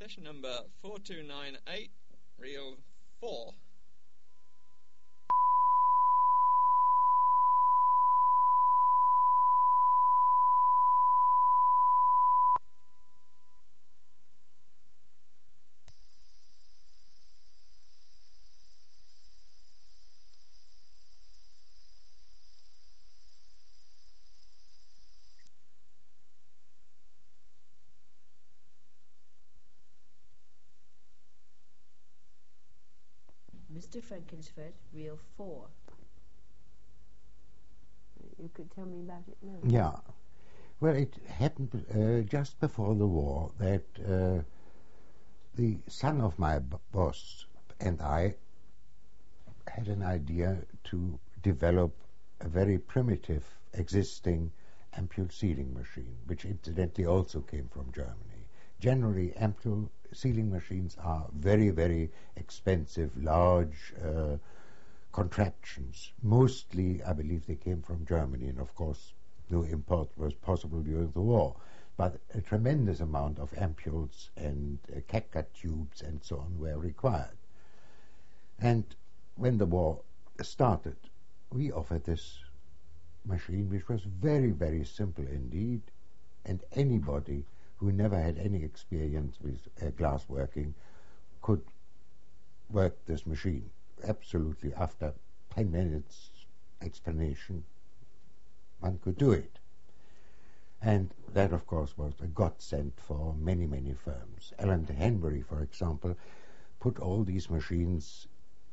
Session number 4298, reel 4. Mr. Frankensfeld, reel 4. You could tell me about it now. Yeah. Well, it happened just before the war that the son of my boss and I had an idea to develop a very primitive existing ampule sealing machine, which incidentally also came from Germany. Generally, ampule sealing machines are very, very expensive, large contraptions. Mostly, I believe they came from Germany, and of course, no import was possible during the war. But a tremendous amount of ampules and catgut tubes and so on were required. And when the war started, we offered this machine, which was very, very simple indeed, and anybody who never had any experience with glass working could work this machine. Absolutely, after 10 minutes explanation, one could do it. And that, of course, was a godsend for many, many firms. Allen Henbury, for example, put all these machines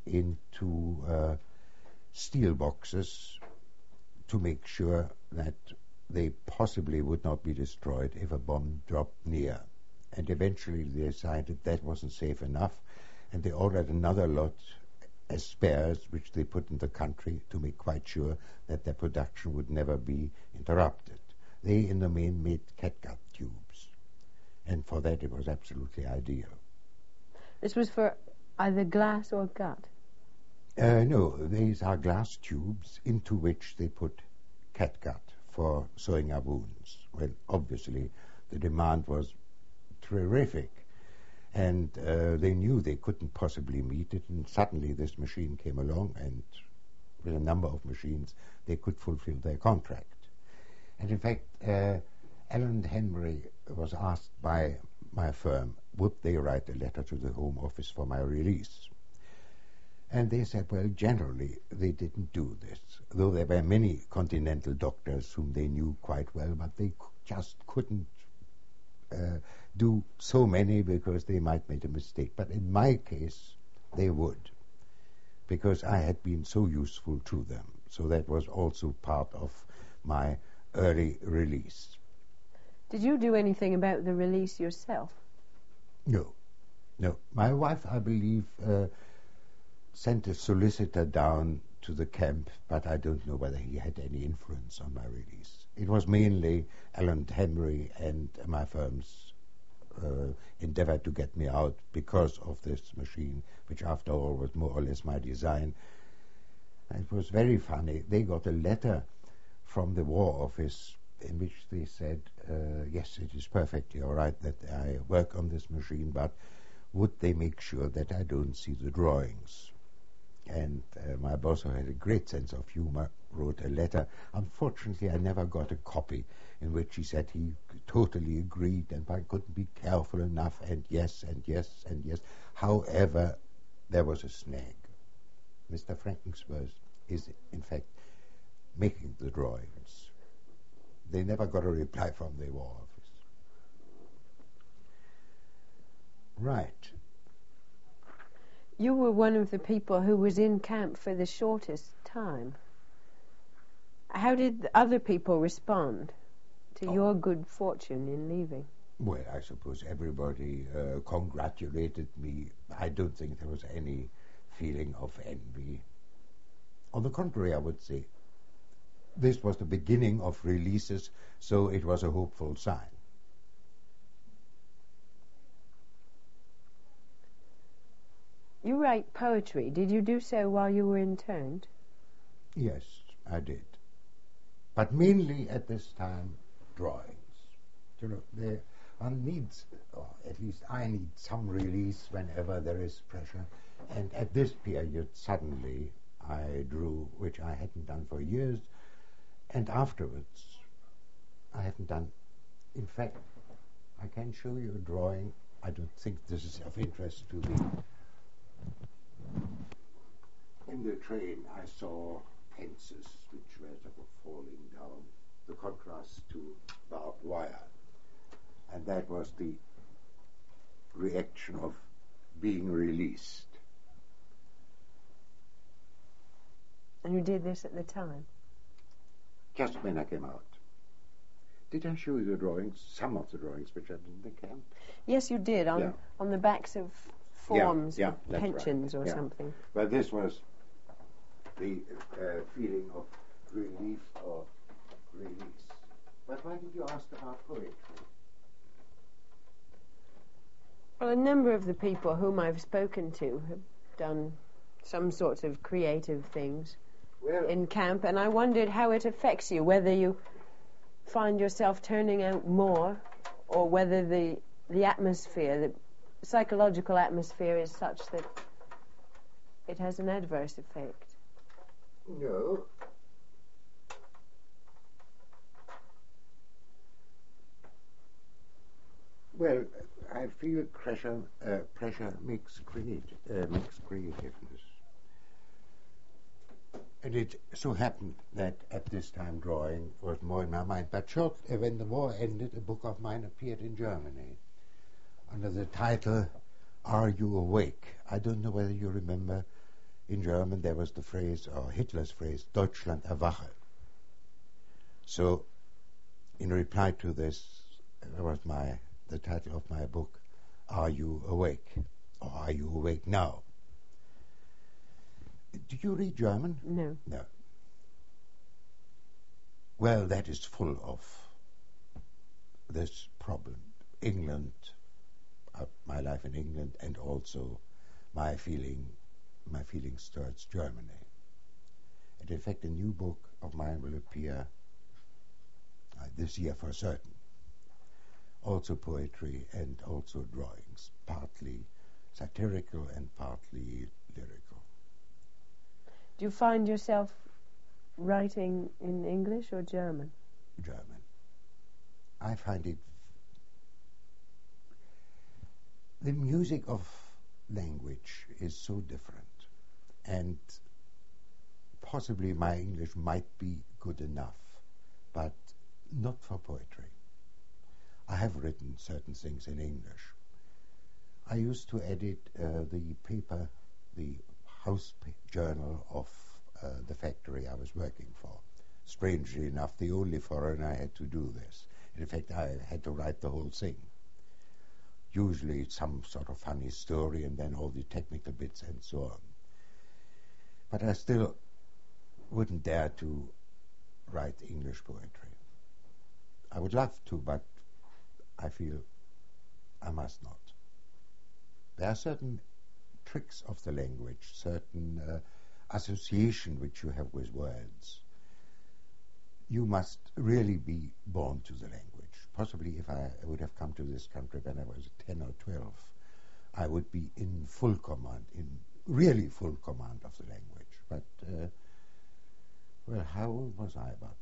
into steel boxes to make sure that they possibly would not be destroyed if a bomb dropped near. And eventually they decided that wasn't safe enough, and they ordered another lot as spares, which they put in the country to make quite sure that their production would never be interrupted. They, in the main, made catgut tubes, and for that it was absolutely ideal. This was for either glass or gut? No, these are glass tubes into which they put catgut for sewing up wounds. Well, obviously, the demand was terrific, and they knew they couldn't possibly meet it, and suddenly this machine came along, and with a number of machines, they could fulfill their contract. And in fact, Allen Henry was asked by my firm, would they write a letter to the Home Office for my release? And they said, well, generally they didn't do this, though there were many continental doctors whom they knew quite well, but they just couldn't do so many because they might make a mistake. But in my case, they would, because I had been so useful to them. So that was also part of my early release. Did you do anything about the release yourself? No. My wife, I believe, sent a solicitor down to the camp, but I don't know whether he had any influence on my release. It was mainly Allen Henry and my firm's endeavor to get me out because of this machine, which after all was more or less my design. And it was very funny. They got a letter from the War Office in which they said, yes, it is perfectly all right that I work on this machine, but would they make sure that I don't see the drawings? And my boss, who had a great sense of humor, wrote a letter. Unfortunately, I never got a copy, in which he said he totally agreed and I couldn't be careful enough, and yes, and yes, and yes. However, there was a snag. Mr. Frankensfeld is, in fact, making the drawings. They never got a reply from the War Office. Right. You were one of the people who was in camp for the shortest time. How did other people respond to your good fortune in leaving? Well, I suppose everybody congratulated me. I don't think there was any feeling of envy. On the contrary, I would say this was the beginning of releases, so it was a hopeful sign. You write poetry. Did you do so while you were interned? Yes, I did. But mainly at this time, drawings. You know, one needs, or at least I need, some release whenever there is pressure. And at this period, suddenly, I drew, which I hadn't done for years, and afterwards, I haven't done. In fact, I can show you a drawing. I don't think this is of interest to the. In the train, I saw fences which were sort of falling down, the contrast to barbed wire. And that was the reaction of being released. And you did this at the time? Just when I came out. Did I show you the drawings, some of the drawings which I did in the camp? Yes, you did, on the backs of forms, yeah, pensions right. or something. Well, this was the feeling of relief or release. But why did you ask about poetry? Well, a number of the people whom I've spoken to have done some sorts of creative things in camp, and I wondered how it affects you, whether you find yourself turning out more, or whether the atmosphere, the psychological atmosphere is such that it has an adverse effect. No. Well, I feel pressure makes creativeness. And it so happened that at this time drawing was more in my mind. But shortly when the war ended, a book of mine appeared in Germany under the title, Are You Awake? I don't know whether you remember, in German there was the phrase, or Hitler's phrase, Deutschland erwache. So, in reply to this, was the title of my book, Are You Awake? Or Are You Awake Now? Do you read German? No. No. Well, that is full of this problem. England, my life in England, and also my feelings towards Germany. And in fact, a new book of mine will appear this year for certain. Also poetry and also drawings, partly satirical and partly lyrical. Do you find yourself writing in English or German? German. I find it. The music of language is so different, and possibly my English might be good enough, but not for poetry. I have written certain things in English. I used to edit the paper, the house journal of the factory I was working for. Strangely enough, the only foreigner had to do this. In fact, I had to write the whole thing. Usually it's some sort of funny story and then all the technical bits and so on. But I still wouldn't dare to write English poetry. I would love to, but I feel I must not. There are certain tricks of the language, certain association which you have with words. You must really be born to the language. Possibly if I would have come to this country when I was 10 or 12, I would be in full command, in really full command of the language. But, well, how old was I? About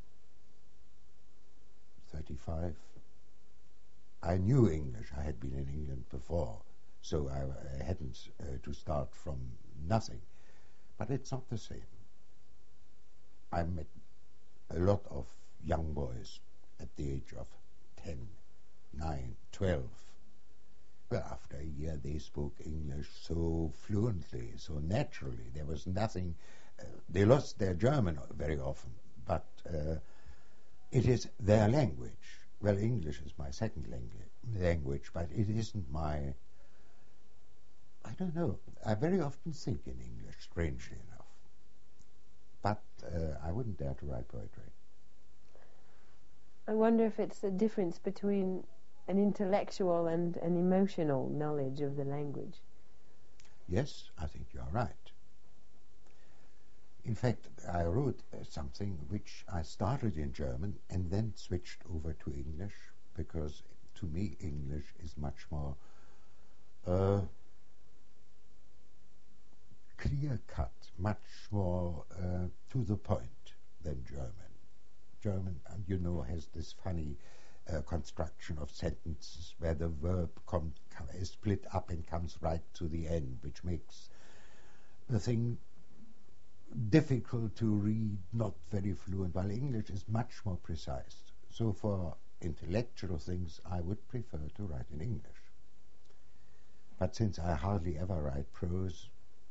35. I knew English. I had been in England before, so I hadn't to start from nothing. But it's not the same. I met a lot of young boys at the age of 10, 9, 12. Well, after a year they spoke English so fluently, so naturally. There was nothing. They lost their German very often, but it is their language. Well, English is my second language, but it isn't my... I don't know. I very often think in English, strangely enough. But I wouldn't dare to write poetry. I wonder if it's the difference between an intellectual and an emotional knowledge of the language. Yes, I think you are right. In fact, I wrote something which I started in German and then switched over to English, because to me, English is much more clear-cut, much more to the point than German. German, you know, has this funny construction of sentences where the verb is split up and comes right to the end, which makes the thing difficult to read, not very fluent, while English is much more precise. So for intellectual things, I would prefer to write in English. But since I hardly ever write prose,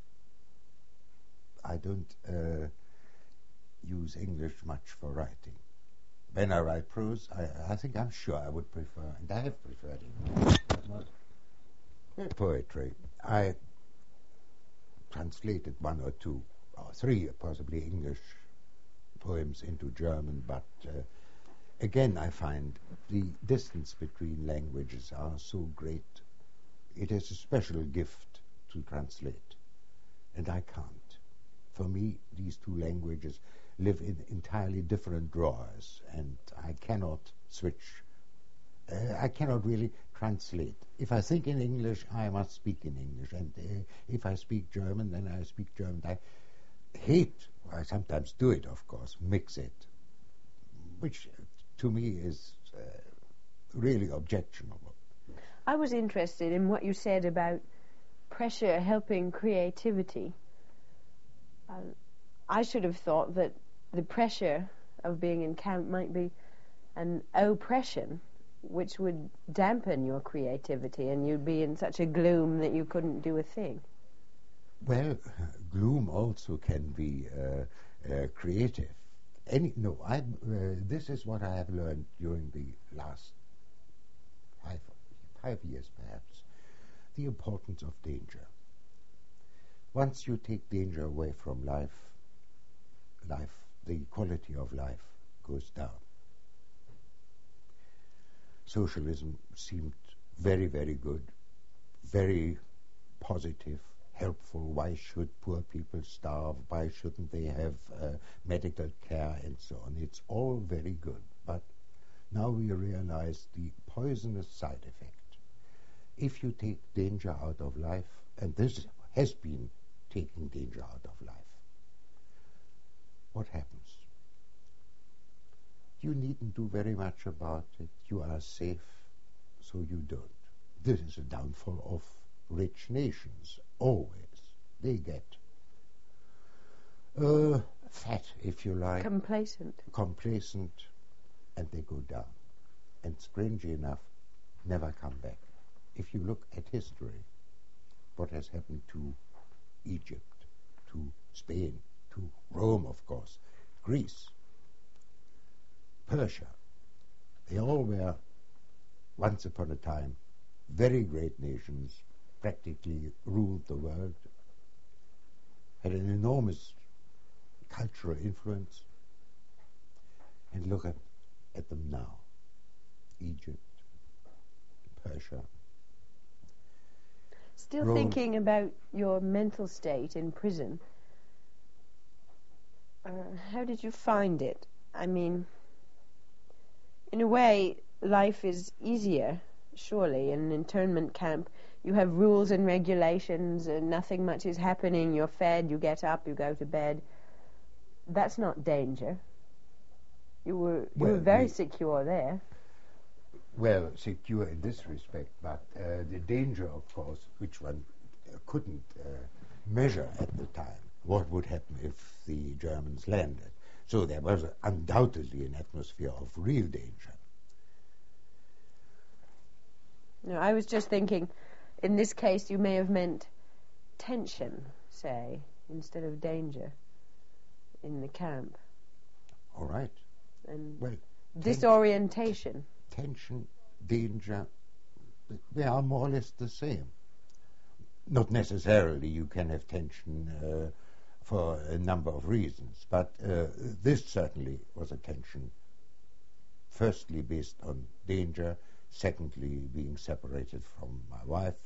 I don't use English much for writing. When I write prose, I think I'm sure I would prefer, and I have preferred English, but not poetry. I translated 1 or 2 or 3 possibly English poems into German, but again I find the distance between languages are so great. It is a special gift to translate, and I can't. For me, these 2 languages live in entirely different drawers, and I cannot switch. I cannot really translate. If I think in English, I must speak in English, and if I speak German, then I speak German. I hate, I sometimes do it, of course, mix it, which to me is really objectionable. I was interested in what you said about pressure helping creativity. I should have thought that the pressure of being in camp might be an oppression, which would dampen your creativity, and you'd be in such a gloom that you couldn't do a thing. Well, gloom also can be creative. This is what I have learned during the last 5 years, perhaps, the importance of danger. Once you take danger away from life, the quality of life goes down. Socialism seemed very, very good, very positive, helpful. Why should poor people starve? Why shouldn't they have medical care and so on? It's all very good, but now we realize the poisonous side effect. If you take danger out of life, and this has been taking danger out of life, what happens? You needn't do very much about it. You are safe, so you don't. This is a downfall of rich nations, always. They get fat, if you like. Complacent, and they go down. And strangely enough, never come back. If you look at history, what has happened to Egypt, to Spain, to Rome, of course, Greece, Persia, they all were, once upon a time, very great nations, practically ruled the world, had an enormous cultural influence. And look at them now. Egypt, Persia. Still Rome. Thinking about your mental state in prison, how did you find it? I mean, in a way, life is easier, surely. In an internment camp, you have rules and regulations, and nothing much is happening. You're fed, you get up, you go to bed. That's not danger. You were very secure there. Well, secure in this respect, but the danger, of course, which one couldn't measure at the time, what would happen if the Germans landed. So there was undoubtedly an atmosphere of real danger. No, I was just thinking, in this case, you may have meant tension, say, instead of danger in the camp. All right. And well, disorientation. Tension, danger, they are more or less the same. Not necessarily you can have tension for a number of reasons, but this certainly was a tension, firstly based on danger, secondly being separated from my wife.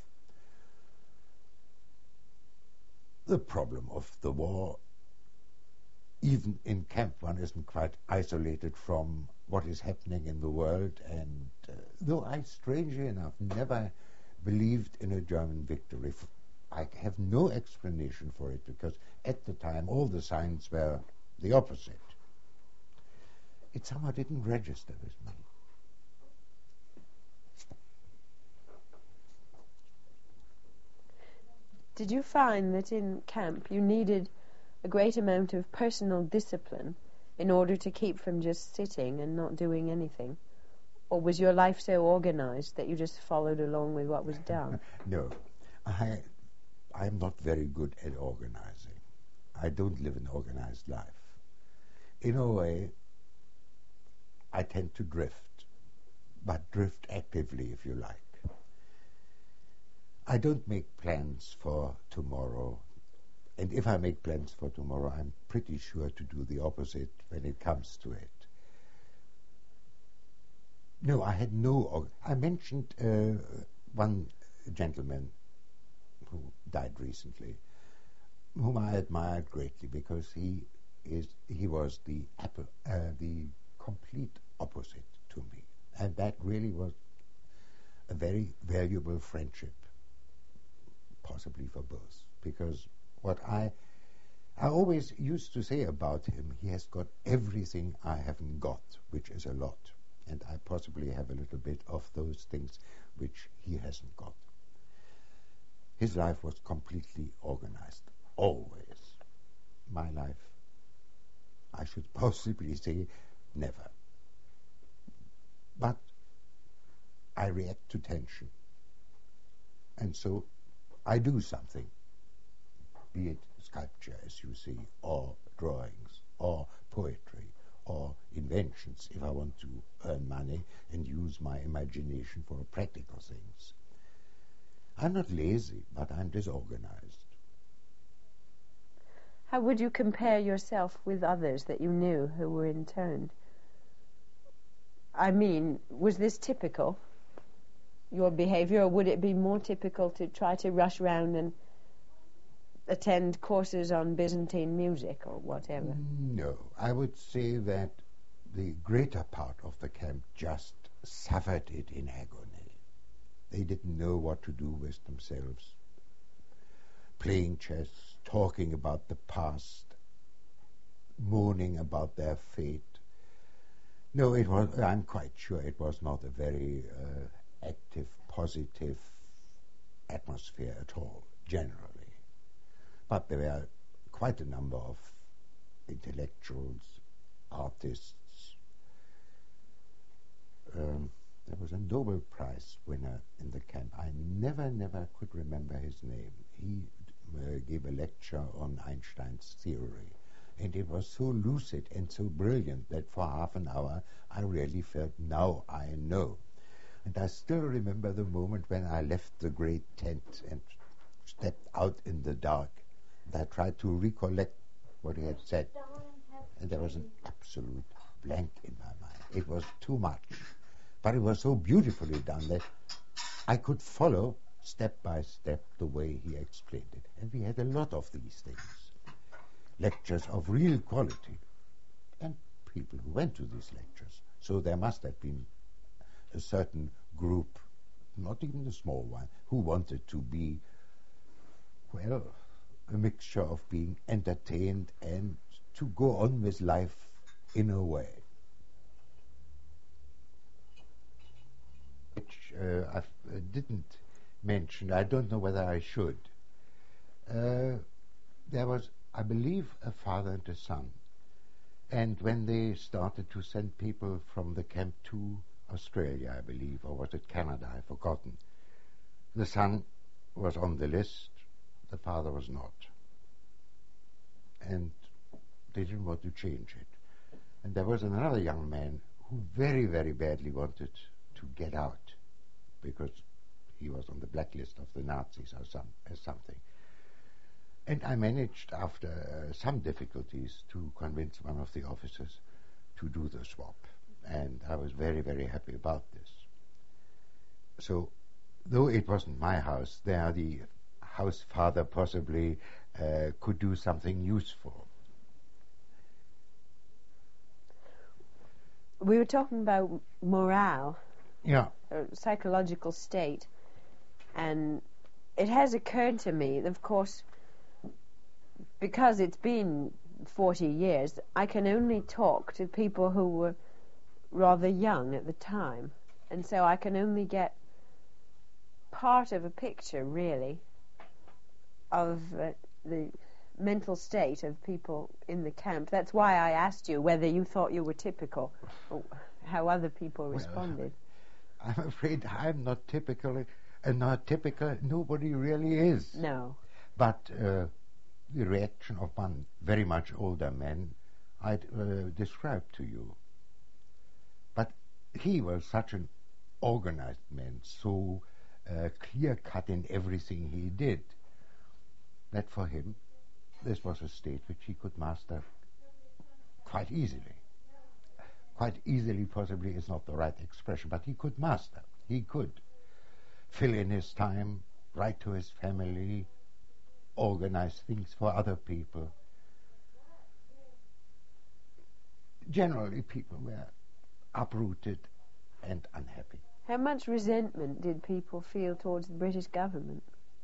The problem of the war, even in camp one isn't quite isolated from what is happening in the world. And though I, strangely enough, never believed in a German victory, I have no explanation for it, because at the time all the signs were the opposite. It somehow didn't register with me. Did you find that in camp you needed a great amount of personal discipline in order to keep from just sitting and not doing anything? Or was your life so organized that you just followed along with what was done? No. I'm not very good at organizing. I don't live an organized life. In a way, I tend to drift, but drift actively, if you like. I don't make plans for tomorrow, and if I make plans for tomorrow, I'm pretty sure to do the opposite when it comes to it. No, I had no... I mentioned one gentleman who died recently, whom I admired greatly, because he was the complete opposite to me, and that really was a very valuable friendship, possibly for both, because what I always used to say about him, he has got everything I haven't got, which is a lot, and I possibly have a little bit of those things which he hasn't got. His life was completely organized, always. My life, I should possibly say, never. But I react to tension, and so I do something, be it sculpture, as you see, or drawings, or poetry, or inventions, if I want to earn money and use my imagination for practical things. I'm not lazy, but I'm disorganized. How would you compare yourself with others that you knew who were interned? I mean, was this typical, your behavior, or would it be more typical to try to rush round and attend courses on Byzantine music or whatever? No, I would say that the greater part of the camp just suffered it in agony. They didn't know what to do with themselves. Playing chess, talking about the past, moaning about their fate. No, I'm quite sure it was not a very active, positive atmosphere at all, generally. But there were quite a number of intellectuals, artists. There was a Nobel Prize winner in the camp. I never could remember his name. He gave a lecture on Einstein's theory, and it was so lucid and so brilliant that for half an hour I really felt, now I know. And I still remember the moment when I left the great tent and stepped out in the dark, and I tried to recollect what he had said, and there was an absolute blank in my mind. It was too much, but it was so beautifully done that I could follow step by step the way he explained it. And we had a lot of these things, lectures of real quality, and people who went to these lectures. So there must have been a certain group, not even a small one, who wanted to be, well, a mixture of being entertained and to go on with life in a way. Which I didn't mention, I don't know whether I should. There was, I believe, a father and a son. And when they started to send people from the camp to Australia, I believe, or was it Canada, I've forgotten, the son was on the list, the father was not. And they didn't want to change it. And there was another young man who very, very badly wanted to get out because he was on the blacklist of the Nazis or something. And I managed, after some difficulties, to convince one of the officers to do the swap. And I was very, very happy about this. So, though it wasn't my house, there the house father possibly could do something useful. we were talking about morale, Yeah. psychological state, and it has occurred to me, of course, because it's been 40 years, I can only talk to people who were rather young at the time, and so I can only get part of a picture, really, of the mental state of people in the camp. That's why I asked you whether you thought you were typical, or how other people responded. I'm afraid I'm not typical. Nobody really is. No. But the reaction of one very much older man I'd describe to you. But he was such an organized man, so clear-cut in everything he did, that for him this was a state which he could master quite easily. Quite easily possibly is not the right expression, but he could master. He could fill in his time, write to his family, organize things for other people. Generally, people were uprooted and unhappy. How much resentment did people feel towards the British government?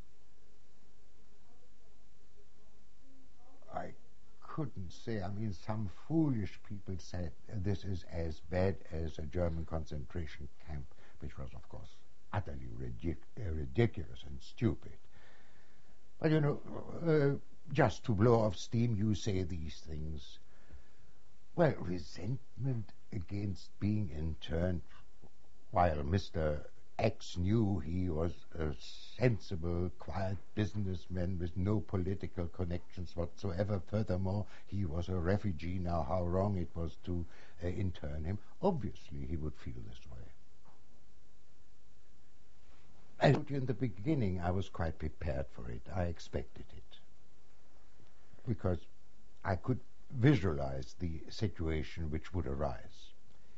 I couldn't say. I mean, some foolish people said this is as bad as a German concentration camp, which was, of course, utterly ridiculous and stupid. But, you know, just to blow off steam, you say these things. Well, resentment against being interned, while Mr. X knew he was a sensible, quiet businessman with no political connections whatsoever. Furthermore, he was a refugee. Now, how wrong it was to intern him. Obviously, he would feel this way. I told you in the beginning I was quite prepared for it. I expected it. Because I could visualize the situation which would arise.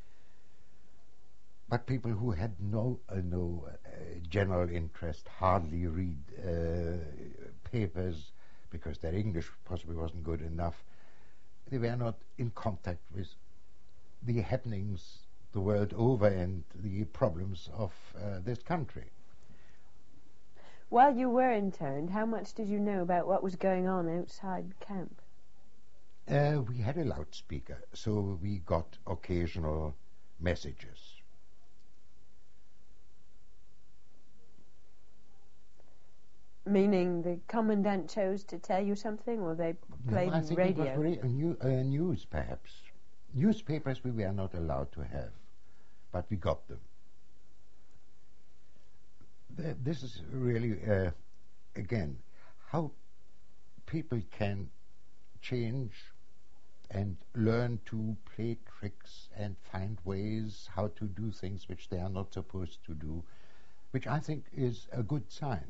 But people who had no general interest, hardly read papers, because their English possibly wasn't good enough, they were not in contact with the happenings the world over and the problems of this country. While you were interned, how much did you know about what was going on outside camp? We had a loudspeaker, so we got occasional messages. Meaning the commandant chose to tell you something, or they played I think radio? It was news, perhaps. Newspapers we were not allowed to have, but we got them. This is really, again, how people can change and learn to play tricks and find ways how to do things which they are not supposed to do, which I think is a good sign.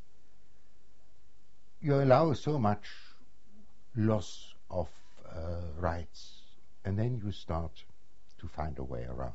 You allow so much loss of rights, and then you start to find a way around.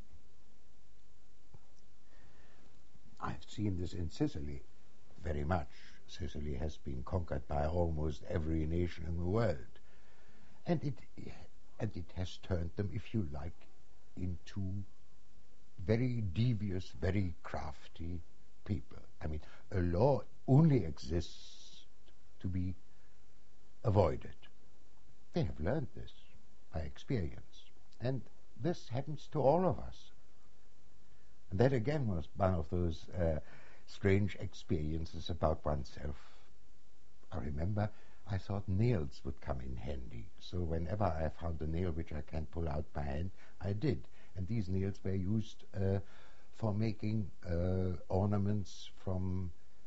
I've seen this in Sicily very much. Sicily has been conquered by almost every nation in the world. And it has turned them, if you like, into very devious, very crafty people. I mean, a law only exists to be avoided. They have learned this by experience. And this happens to all of us. And that again was one of those strange experiences about oneself. I remember I thought nails would come in handy. So whenever I found a nail which I can pull out by hand, I did. And these nails were used for making ornaments from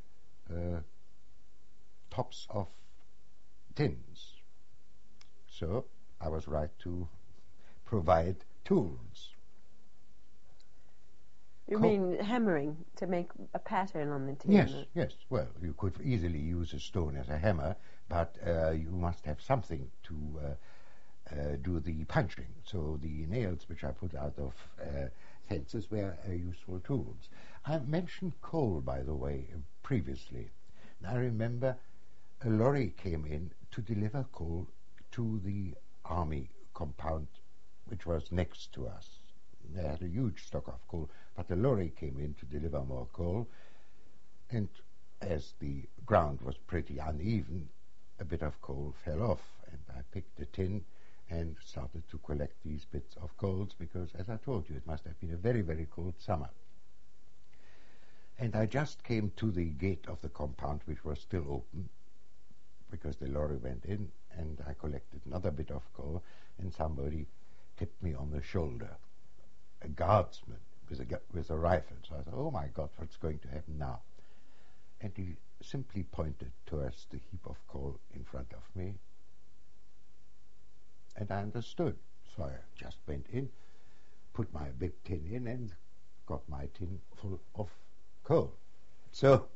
tops of tins. So I was right to provide tools. You mean hammering to make a pattern on the tin? Yes. Well, you could easily use a stone as a hammer, but you must have something to do the punching. So the nails which I put out of fences were useful tools. I mentioned coal, by the way, previously. And I remember a lorry came in to deliver coal to the army compound, which was next to us. They had a huge stock of coal, but the lorry came in to deliver more coal, and as the ground was pretty uneven, a bit of coal fell off, and I picked a tin and started to collect these bits of coals because, as I told you, it must have been a very, very cold summer. And I just came to the gate of the compound, which was still open, because the lorry went in, and I collected another bit of coal, and somebody tipped me on the shoulder, a guardsman with a rifle. So I thought, oh my God, what's going to happen now? And he simply pointed towards the heap of coal in front of me, and I understood. So I just went in, put my big tin in, and got my tin full of coal. So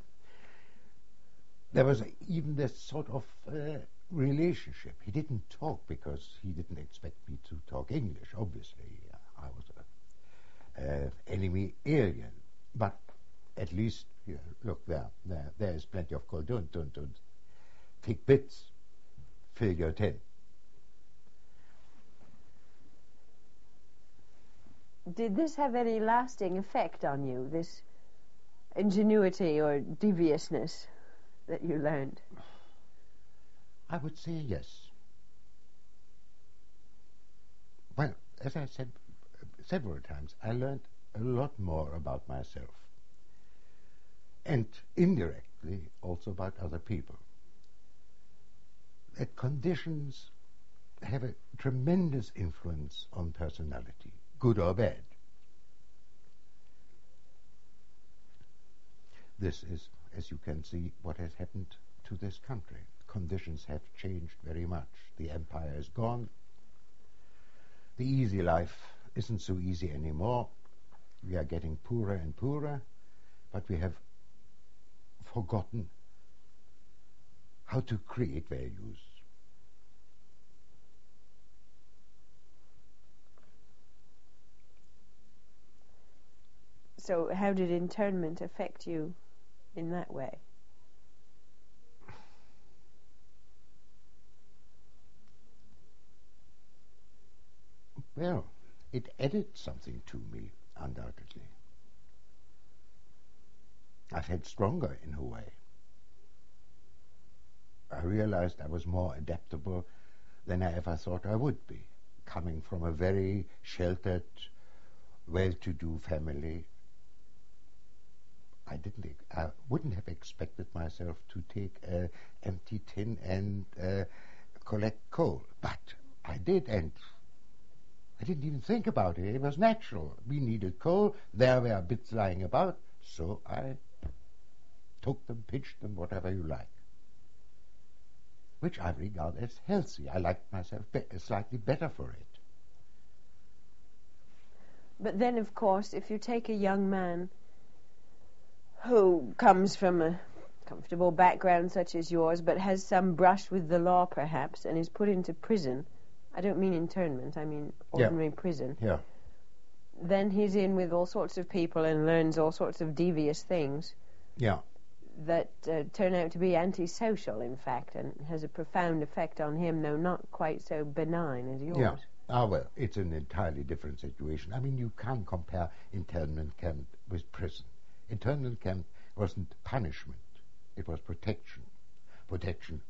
there was even this sort of relationship. He didn't talk because he didn't expect me to talk English. Obviously, I was an enemy alien. But at least, look there is plenty of coal. Don't take bits. Fill your tin. Did this have any lasting effect on you, this ingenuity or deviousness that you learned? I would say yes. Well, as I said several times, I learned a lot more about myself, and indirectly also about other people. That conditions have a tremendous influence on personality, good or bad. This is, as you can see, what has happened to this country. Conditions have changed very much. The empire is gone. The easy life isn't so easy anymore. We are getting poorer and poorer, but we have forgotten how to create values. So how did internment affect you in that way? Well, it added something to me, undoubtedly. I felt stronger in a way. I realized I was more adaptable than I ever thought I would be, coming from a very sheltered, well-to-do family. I wouldn't have expected myself to take an empty tin and collect coal, but I did, and I didn't even think about it. It was natural. We needed coal. There were bits lying about, so I took them, pitched them, whatever you like, which I regard as healthy. I liked myself slightly better for it. But then, of course, if you take a young man who comes from a comfortable background such as yours, but has some brush with the law, perhaps, and is put into prison, I don't mean internment, I mean ordinary prison, then he's in with all sorts of people and learns all sorts of devious things that turn out to be antisocial, in fact, and has a profound effect on him, though not quite so benign as yours. Yeah. Ah, well, it's an entirely different situation. I mean, you can't compare internment camp with prison. Internment camp wasn't punishment. It was protection. Protection